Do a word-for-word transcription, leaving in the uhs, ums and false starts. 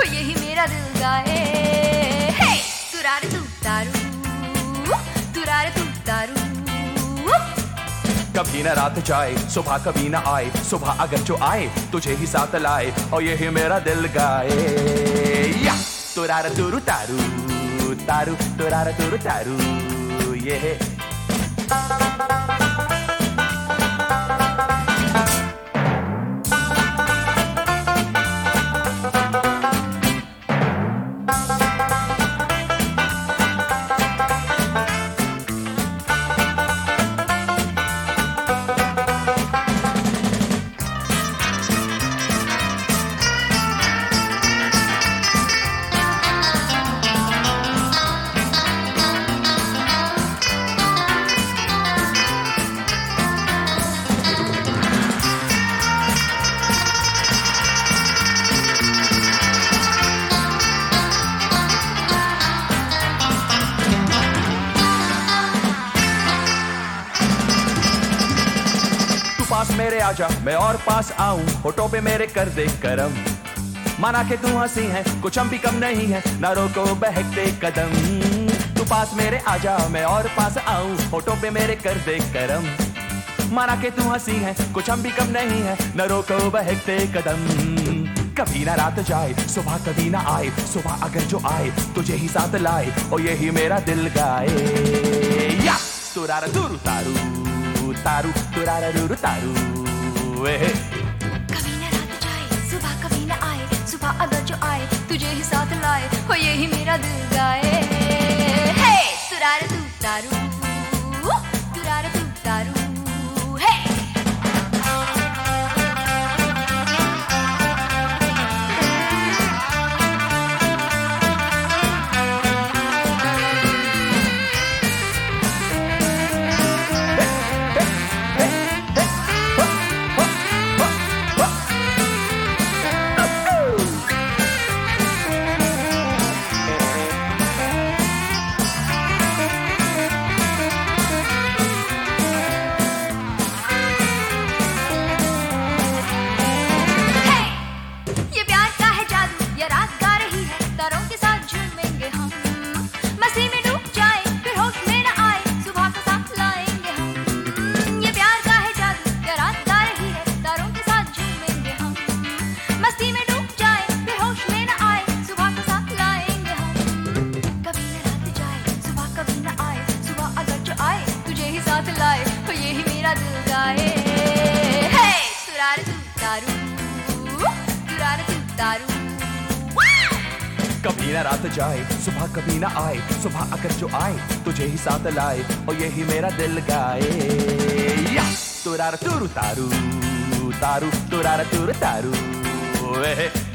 हो यही मेरा दिल गाए। हे तुरारे तू तारू, तुरारे तू तारू। कभी न रात जाए सुबह कभी न आए, सुबह अगर जो आए तुझे ही साथ लाए और यही मेरा दिल गाए। या तुरारा तुरु तारू तारू, तुरारा तुरु तारू ये है। पास मेरे आजा मैं और पास आऊं, होठों पे मेरे कर दे करम। माना के तू हंसी है कुछ हम भी कम नहीं है, ना रोको बहकते कदम। तू पास मेरे आजा मैं और पास आऊं, होठों पे मेरे कर दे करम। माना के तू हंसी है कुछ हम भी कम नहीं है, ना रोको बहकते कदम। कभी ना रात जाए सुबह कभी ना आए, सुबह अगर जो आए तुझे ही साथ लाए और यही मेरा दिल गाए। या तुरारा तुरु तारू तारू, तुरारा तुरु तारू वे। कभी न रात जाए सुबह कभी न आए, सुबह अगर जो आए तुझे ही साथ लाए हो यही मेरा दिल गाए। हे तुरारा तू तारू, तुरारा तू तारू। हे साथ लाए हो यही मेरा दिल गाए। हे तुरारे तू तारू, तुरारे तू तारू। कभी ना रात जाए सुबह कभी ना आए, सुबह अगर जो आए तुझे ही साथ लाए और यही मेरा दिल गाए। या तुरारा तुरु तारू तारू, तुरारा तुरु तारू वे।